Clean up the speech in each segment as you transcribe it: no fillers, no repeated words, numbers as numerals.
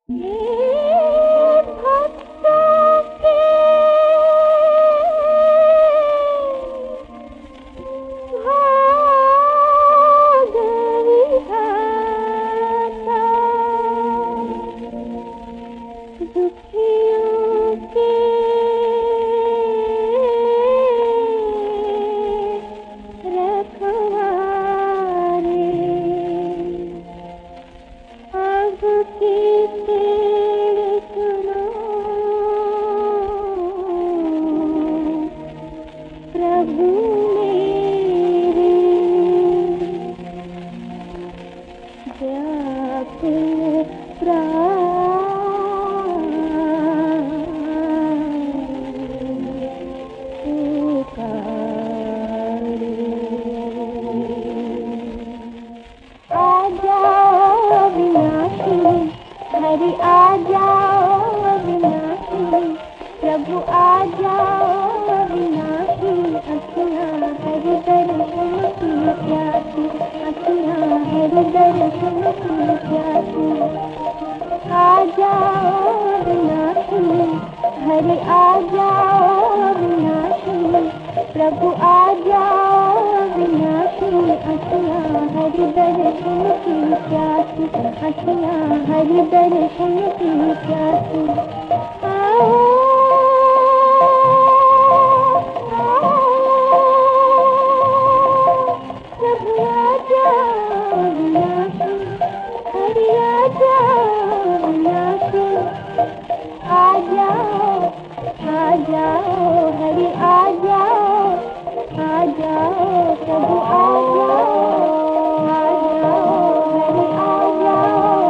हरि आ जाओ अविनाशी, प्रभु आ जाओ अविनाशी, अखियाँ हरि दर्शन की प्यासी, अखियाँ हरि दर्शन की प्यासी। आ जाओ अविनाशी, हरि आ जाओ अविनाशी, प्रभु आ जाओ अविनाशी, अखियाँ हरि दर्शन की प्यासी, अखियाँ हरि दर्शन की प्यासी। प्रभु आ जाओ अविनाशी, हरि आ जाओ अविनाशी, आ जाओ हरि आ जाओ प्रभु आ जाओ हरि आ जाओ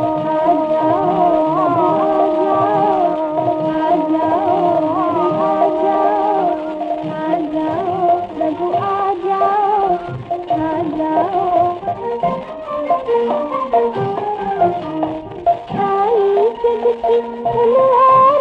प्रभु आ जाओ। आई जग की